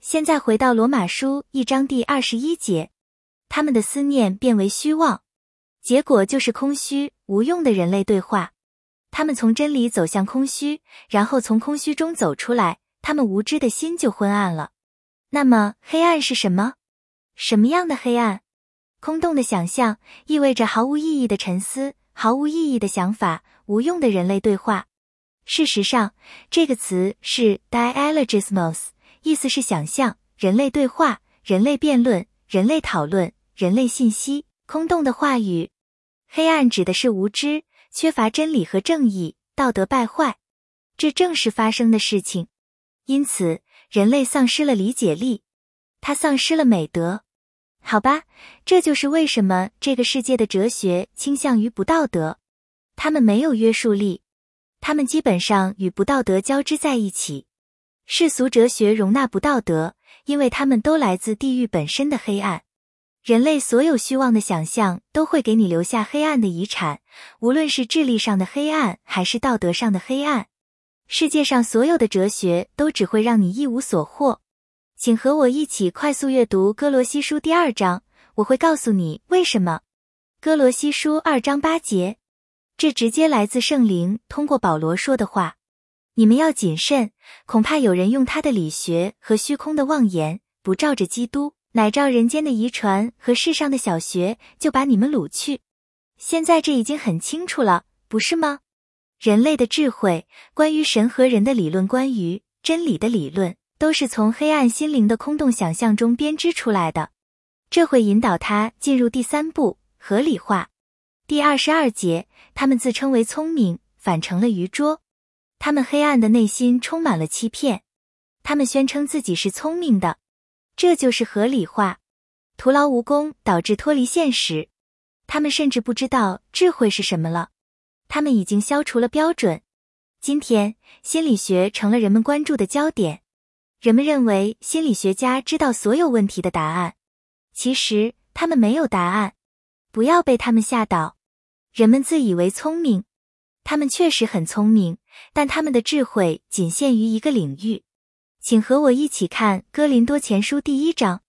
现在回到罗马书1章第21节，他们的思念变为虚妄，结果就是空虚、无用的人类对话。他们从真理走向空虚，然后从空虚中走出来，他们无知的心就昏暗了。那么，黑暗是什么？什么样的黑暗？空洞的想象意味着毫无意义的沉思，毫无意义的想法，无用的人类对话。事实上，这个词是 dialogismos， 意思是想象、人类对话、人类辩论、人类讨论、人类信息、空洞的话语。黑暗指的是无知，缺乏真理和正义，道德败坏。这正是发生的事情。因此，人类丧失了理解力，他丧失了美德。好吧，这就是为什么这个世界的哲学倾向于不道德。他们没有约束力，他们基本上与不道德交织在一起。世俗哲学容纳不道德，因为他们都来自地狱本身的黑暗。人类所有虚妄的想象都会给你留下黑暗的遗产，无论是智力上的黑暗还是道德上的黑暗。世界上所有的哲学都只会让你一无所获。请和我一起快速阅读哥罗西书第2章，我会告诉你为什么。哥罗西书2章8节，这直接来自圣灵通过保罗说的话。你们要谨慎，恐怕有人用他的理学和虚空的妄言，不照着基督，乃照人间的遗传和世上的小学，就把你们掳去。现在这已经很清楚了，不是吗？人类的智慧，关于神和人的理论，关于真理的理论，都是从黑暗心灵的空洞想象中编织出来的。这会引导他进入第3步，合理化。第22节，他们自称为聪明，反成了愚拙。他们黑暗的内心充满了欺骗。他们宣称自己是聪明的，这就是合理化。徒劳无功导致脱离现实。他们甚至不知道智慧是什么了。他们已经消除了标准。今天，心理学成了人们关注的焦点。人们认为心理学家知道所有问题的答案。其实，他们没有答案。不要被他们吓倒。人们自以为聪明。他们确实很聪明，但他们的智慧仅限于一个领域。请和我一起看哥林多前书第1章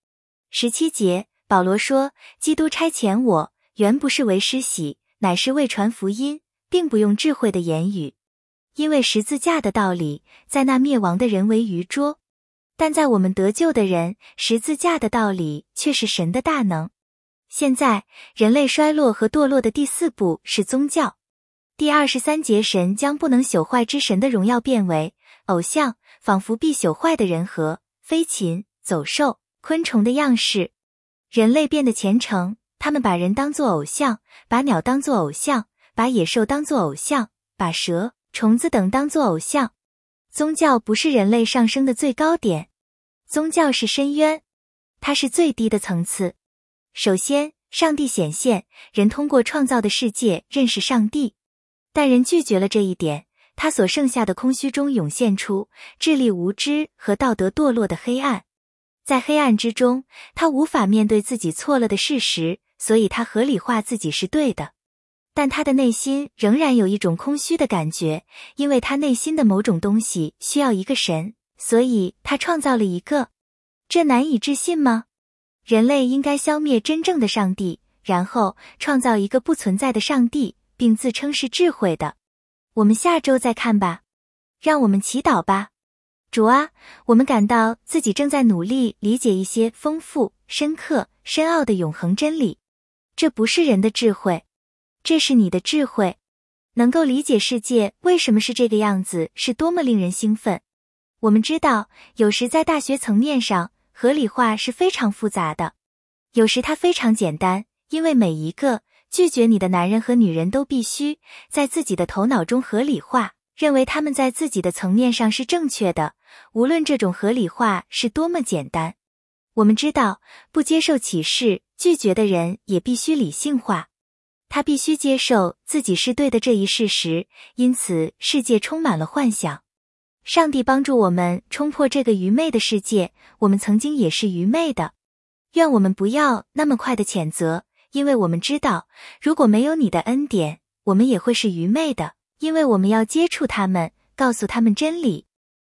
17节，保罗说，基督差遣我，原不是为施洗，乃是为传福音，并不用智慧的言语。因为十字架的道理，在那灭亡的人为愚拙，但在我们得救的人，十字架的道理却是神的大能。现在，人类衰落和堕落的第4步是宗教。第23节，神将不能朽坏之神的荣耀变为偶像，仿佛必朽坏的人和飞禽、走兽、昆虫的样式。人类变得虔诚，他们把人当作偶像，把鸟当作偶像，把野兽当作偶像，把蛇、虫子等当作偶像。宗教不是人类上升的最高点，宗教是深渊，它是最低的层次。首先，上帝显现，人通过创造的世界认识上帝。但人拒绝了这一点，他所剩下的空虚中涌现出智力无知和道德堕落的黑暗。在黑暗之中，他无法面对自己错了的事实，所以他合理化自己是对的。但他的内心仍然有一种空虚的感觉，因为他内心的某种东西需要一个神，所以他创造了一个。这难以置信吗？人类应该消灭真正的上帝，然后创造一个不存在的上帝，并自称是智慧的。我们下周再看吧。让我们祈祷吧。主啊，我们感到自己正在努力理解一些丰富、深刻、深奥的永恒真理。这不是人的智慧，这是你的智慧。能够理解世界为什么是这个样子，是多么令人兴奋。我们知道，有时在大学层面上，合理化是非常复杂的。有时它非常简单，因为每一个拒绝你的男人和女人都必须在自己的头脑中合理化，认为他们在自己的层面上是正确的，无论这种合理化是多么简单。我们知道，不接受启示、拒绝的人也必须理性化。他必须接受自己是对的这一事实，因此世界充满了幻想。上帝帮助我们冲破这个愚昧的世界，我们曾经也是愚昧的。愿我们不要那么快的谴责，因为我们知道，如果没有你的恩典，我们也会是愚昧的，因为我们要接触他们，告诉他们真理。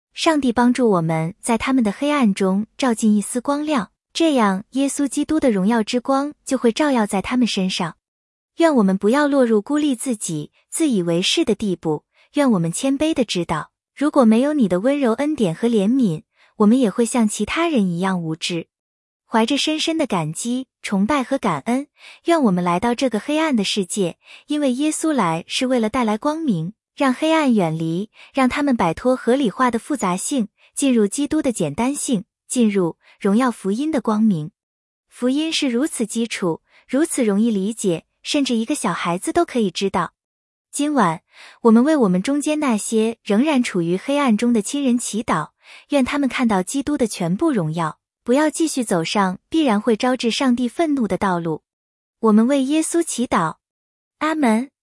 上帝帮助我们在他们的黑暗中照进一丝光亮，这样耶稣基督的荣耀之光就会照耀在他们身上。愿我们不要落入孤立自己、自以为是的地步，愿我们谦卑地知道，如果没有你的温柔恩典和怜悯，我们也会像其他人一样无知。怀着深深的感激、崇拜和感恩，愿我们来到这个黑暗的世界，因为耶稣来是为了带来光明，让黑暗远离，让他们摆脱合理化的复杂性，进入基督的简单性，进入荣耀福音的光明。福音是如此基础，如此容易理解，甚至一个小孩子都可以知道。今晚，我们为我们中间那些仍然处于黑暗中的亲人祈祷，愿他们看到基督的全部荣耀，不要继续走上必然会招致上帝愤怒的道路。我们为耶稣祈祷。阿门。